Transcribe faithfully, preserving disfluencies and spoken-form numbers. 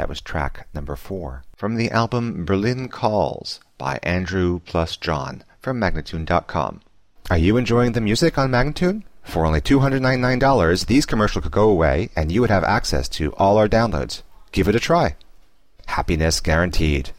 That was track number four. From the album Berlin Calls by Andrew plus John from Magnatune dot com. Are you enjoying the music on Magnatune? For only two hundred ninety-nine dollars, these commercials could go away and you would have access to all our downloads. Give it a try. Happiness guaranteed.